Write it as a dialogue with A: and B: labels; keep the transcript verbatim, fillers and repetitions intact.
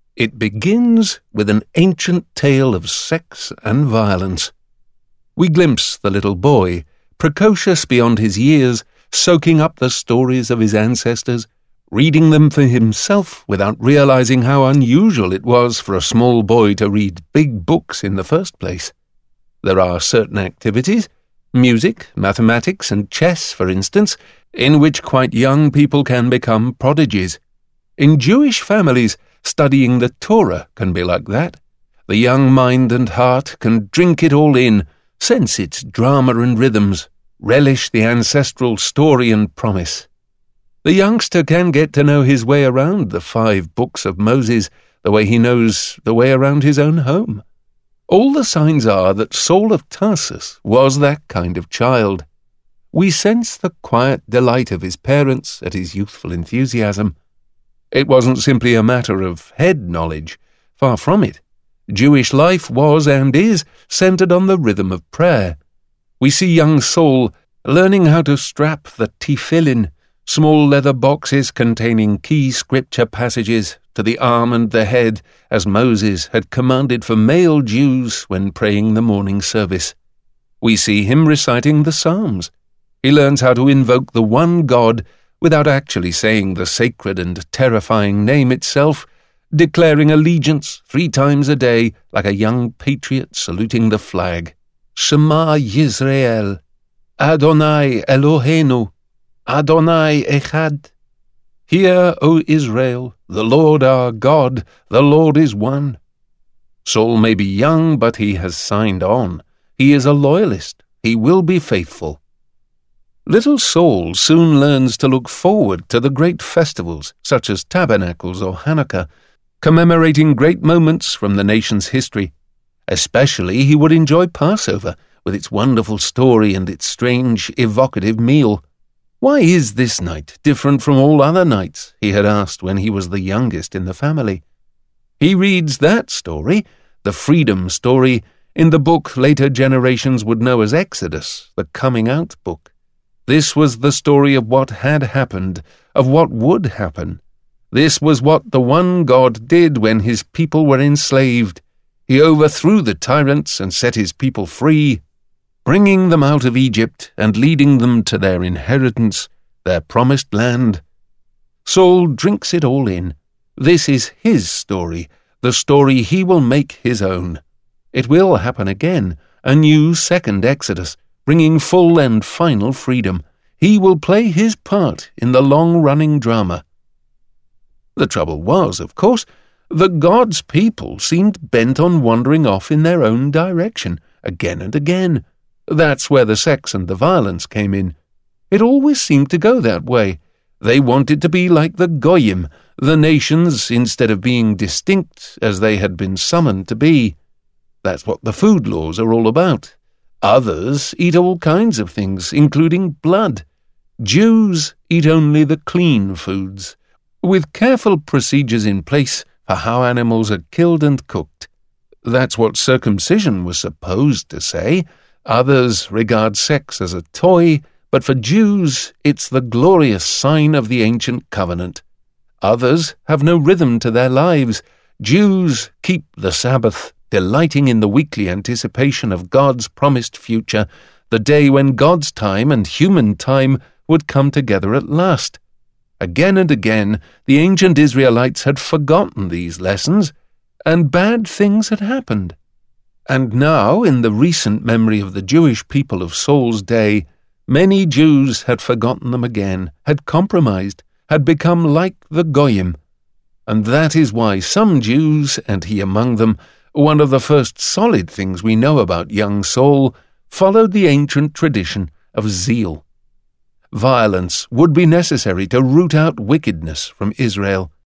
A: It begins with an ancient tale of sex and violence. We glimpse the little boy, precocious beyond his years, soaking up the stories of his ancestors, reading them for himself without realizing how unusual it was for a small boy to read big books in the first place. There are certain activities, music, mathematics, and chess, for instance, in which quite young people can become prodigies. In Jewish families, studying the Torah can be like that. The young mind and heart can drink it all in, sense its drama and rhythms, relish the ancestral story and promise. The youngster can get to know his way around the five books of Moses, the way he knows the way around his own home. All the signs are that Saul of Tarsus was that kind of child. We sense the quiet delight of his parents at his youthful enthusiasm. It wasn't simply a matter of head knowledge. Far from it. Jewish life was and is centered on the rhythm of prayer. We see young Saul learning how to strap the tefillin, small leather boxes containing key scripture passages, to the arm and the head, as Moses had commanded for male Jews when praying the morning service. We see him reciting the Psalms. He learns how to invoke the one God without actually saying the sacred and terrifying name itself, declaring allegiance three times a day like a young patriot saluting the flag. Shema Yisrael, Adonai Eloheinu, Adonai Echad. Hear, O Israel, the Lord our God, the Lord is one. Saul may be young, but he has signed on. He is a loyalist. He will be faithful. Little Saul soon learns to look forward to the great festivals, such as Tabernacles or Hanukkah, commemorating great moments from the nation's history. Especially he would enjoy Passover, with its wonderful story and its strange, evocative meal. Why is this night different from all other nights? He had asked when he was the youngest in the family. He reads that story, the freedom story, in the book later generations would know as Exodus, the coming out book. This was the story of what had happened, of what would happen. This was what the one God did when his people were enslaved. He overthrew the tyrants and set his people free, bringing them out of Egypt and leading them to their inheritance, their promised land. Saul drinks it all in. This is his story, the story he will make his own. It will happen again, a new second Exodus, bringing full and final freedom. He will play his part in the long-running drama. The trouble was, of course, that God's people seemed bent on wandering off in their own direction, again and again. That's where the sex and the violence came in. It always seemed to go that way. They wanted to be like the Goyim, the nations, instead of being distinct as they had been summoned to be. That's what the food laws are all about. Others eat all kinds of things, including blood. Jews eat only the clean foods, with careful procedures in place for how animals are killed and cooked. That's what circumcision was supposed to say. Others regard sex as a toy, but for Jews it's the glorious sign of the ancient covenant. Others have no rhythm to their lives. Jews keep the Sabbath, delighting in the weekly anticipation of God's promised future, the day when God's time and human time would come together at last. Again and again, the ancient Israelites had forgotten these lessons, and bad things had happened. And now, in the recent memory of the Jewish people of Saul's day, many Jews had forgotten them again, had compromised, had become like the Goyim. And that is why some Jews, and he among them, one of the first solid things we know about young Saul, followed the ancient tradition of zeal. Violence would be necessary to root out wickedness from Israel.